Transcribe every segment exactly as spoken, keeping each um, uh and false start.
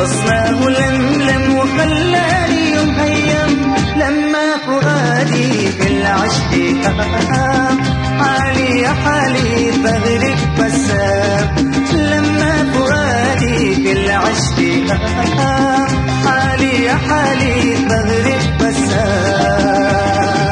غصناه لملم وخلاني مهيم لما فؤادي بالعشق هام حالي يا حالي بغرق بسام لما فؤادي بالعشق هام حالي يا حالي بغرق بسام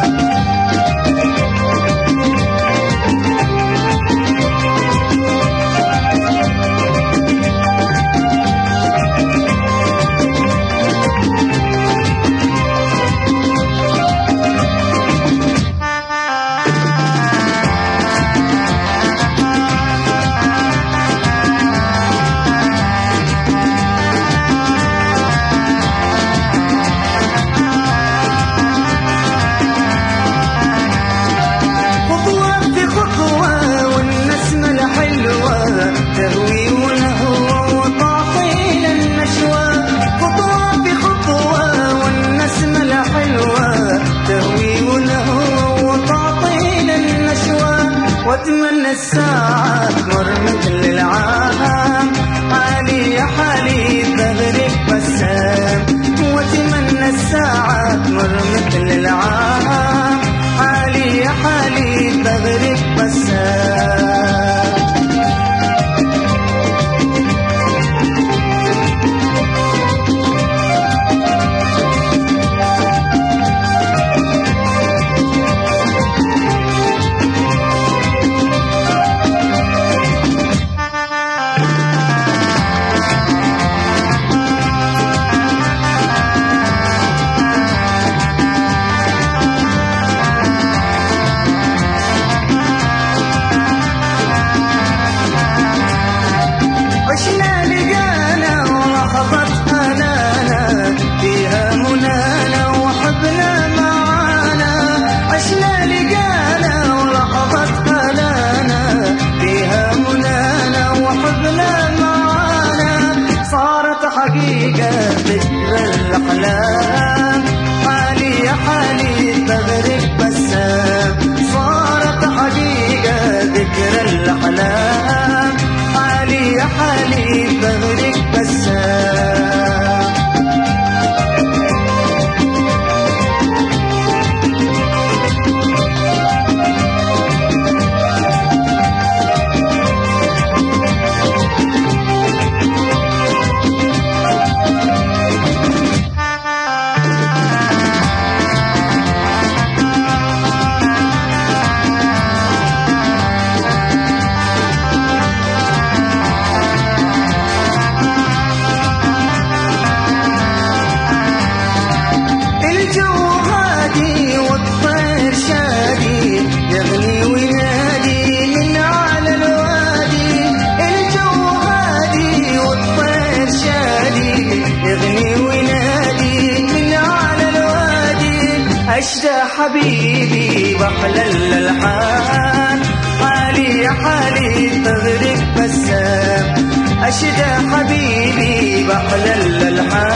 تهوي ولهوى وطاحين النشوى خطوة بخطوة والنسمة الحلوة تهوي ولهوى وطاحين النشوى واتمنى الساعة تمر مثل العام حالي يا حالي بغرق بسام واتمنى الساعة تمر مثل العام حالي يا حالي بغرق بسام حقيقة ذكر الأحلام حالي يا حالي بغرق بسام صارت حقيقة ذكر الأحلام حالي يا حالي بغرق بسام يغني وينادي من على الوادي الجو هادي والطير شادي يغني وينادي من على الوادي أشدى حبيبي بحلى الألحان حالي يا حالي بغرق بسام أشدى حبيبي بحلى الألحان